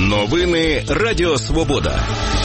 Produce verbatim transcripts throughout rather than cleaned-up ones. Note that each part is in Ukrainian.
Новини Радіо Свобода.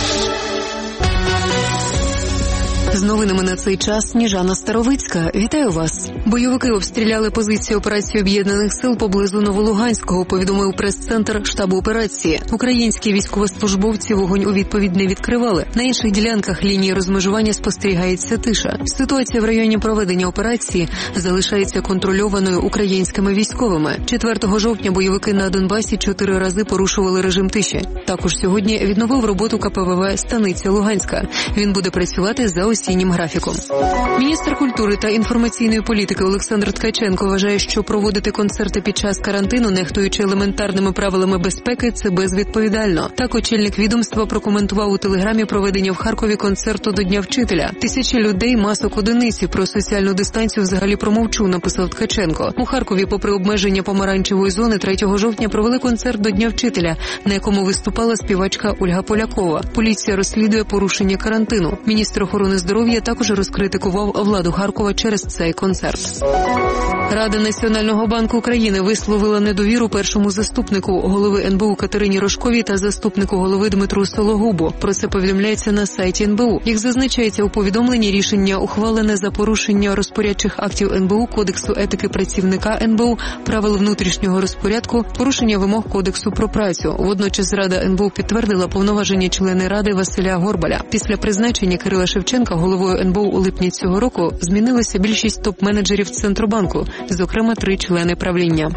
З новинами на цей час Сніжана Старовицька. Вітаю вас. Бойовики обстріляли позиції операції Об'єднаних сил поблизу Новолуганського, повідомив прес-центр штабу операції. Українські військовослужбовці вогонь у відповідь не відкривали. На інших ділянках лінії розмежування спостерігається тиша. Ситуація в районі проведення операції залишається контрольованою українськими військовими. четвертого жовтня бойовики на Донбасі чотири рази порушували режим тиші. Також сьогодні відновив роботу ка пе ве ве «Станиця Луганська». Він буде працювати за осіннім графіком. Міністр культури та інформаційної політики Олександр Ткаченко вважає, що проводити концерти під час карантину, нехтуючи елементарними правилами безпеки, це безвідповідально. Так очільник відомства прокоментував у телеграмі проведення в Харкові концерту до Дня вчителя. Тисячі людей, масок одиниці, про соціальну дистанцію взагалі промовчу, написав Ткаченко. У Харкові, попри обмеження помаранчевої зони, третього жовтня провели концерт до Дня вчителя, на якому виступала співачка Ольга Полякова. Поліція розслідує порушення карантину. Міністр охорони здоров'я також розкритикував владу Харкова через цей концерт. Рада Національного банку України висловила недовіру першому заступнику голови ен бе у Катерині Рожковій та заступнику голови Дмитру Сологубу. Про це повідомляється на сайті ен бе у. Як зазначається у повідомленні, рішення ухвалене за порушення розпорядчих актів ен бе у, Кодексу етики працівника ен бе у, правил внутрішнього розпорядку, порушення вимог Кодексу про працю. Водночас Рада ен бе у підтвердила повноваження члена Ради Василя Горбаля. Після призначення Кирила Шевченка головою ен бе у у липні цього року змінилася більшість топ-менеджерів Центробанку, зокрема три члени правління.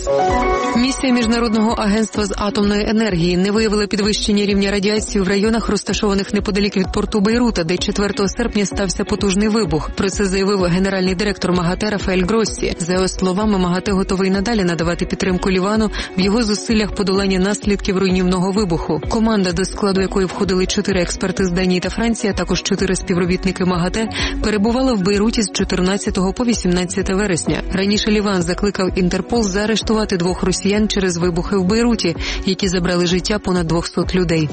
Місія Міжнародного агентства з атомної енергії не виявила підвищення рівня радіації в районах, розташованих неподалік від порту Бейрута, де четвертого серпня стався потужний вибух. Про це заявив генеральний директор МАГАТЕ Рафаель Гроссі. За його словами, МАГАТЕ готовий надалі надавати підтримку Лівану в його зусиллях подолання наслідків руйнівного вибуху. Команда, до складу якої входили чотири експерти з Данії та Франції, а також чотири співробітники МАГАТЕ, перебувала в Бейруті з чотирнадцятого по вісімнадцяте вересня. Раніше Ліван закликав Інтерпол заарештувати двох росіян через вибухи в Бейруті, які забрали життя понад двохсот людей.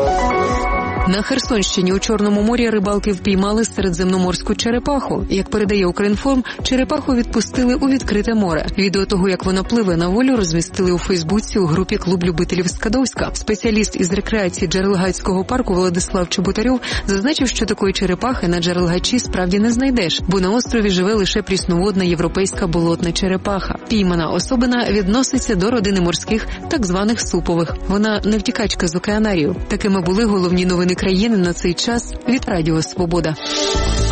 На Херсонщині у Чорному морі рибалки впіймали середземноморську черепаху. Як передає Укрінформ, черепаху відпустили у відкрите море. Відео того, як вона пливе на волю, розмістили у Фейсбуці у групі «Клуб любителів Скадовська». Спеціаліст із рекреації Джерелгацького парку Владислав Чеботарьов зазначив, що такої черепахи на Джерелгачі справді не знайдеш, бо на острові живе лише прісноводна європейська болотна черепаха. Піймана особина відноситься до родини морських, так званих супових. Вона не втікачка з океанарію. Такими були головні новини країни на цей час від Радіо Свобода.